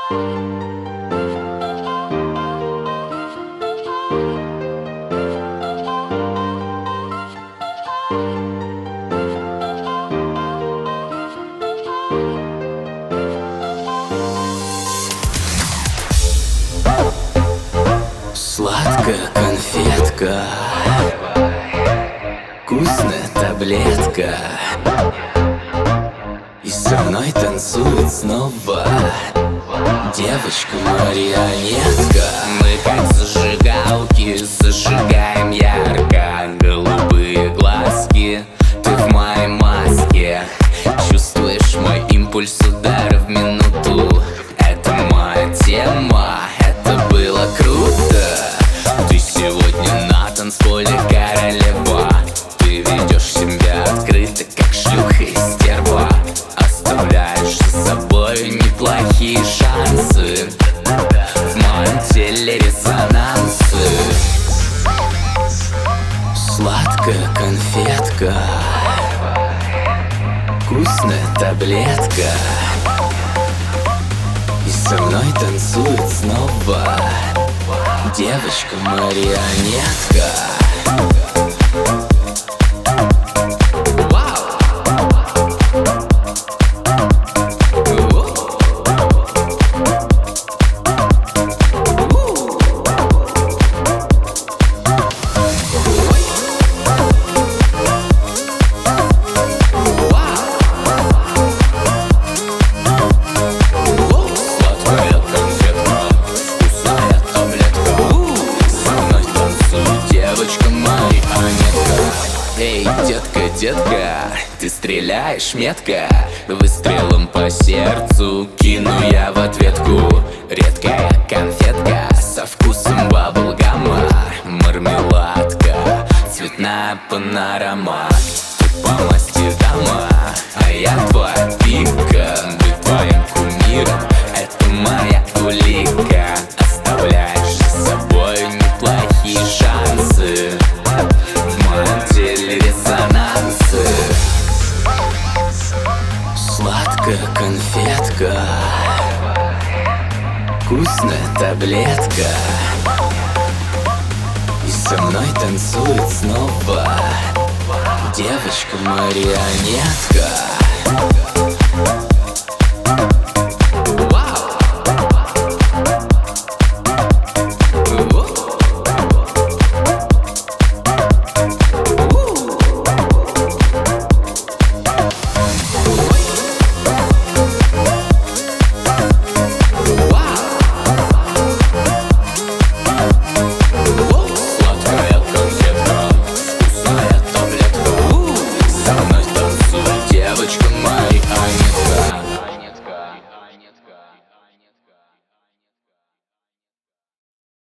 Сладкая конфетка, вкусная таблетка, и со мной танцует снова девочка-марионетка. Мы как зажигалки, зажигаем ярко голубые глазки. Ты в моей маске, чувствуешь мой импульс удара в минуту. Это моя тема, это было круто. Ты сегодня на танцполе королева. Ты ведешь себя открыто, как шлюха и стерва. Оставляешь за собой неплохие шансы. В моем теле резонансы. Сладкая конфетка, вкусная таблетка, и со мной танцует снова девочка-марионетка. Эй, детка, детка, ты стреляешь метко. Выстрелом по сердцу кину я в ответку. Редкая конфетка со вкусом баблгама. Мармеладка, цветная панорама. Ты по масти дама, а я твоя пика. Быть твоим кумиром — это моя улика. Оставляешь за собой неплохие шансы. В моем теле резонансы. Сладкая конфетка, вкусная таблетка, и со мной танцует снова девочка-марионетка.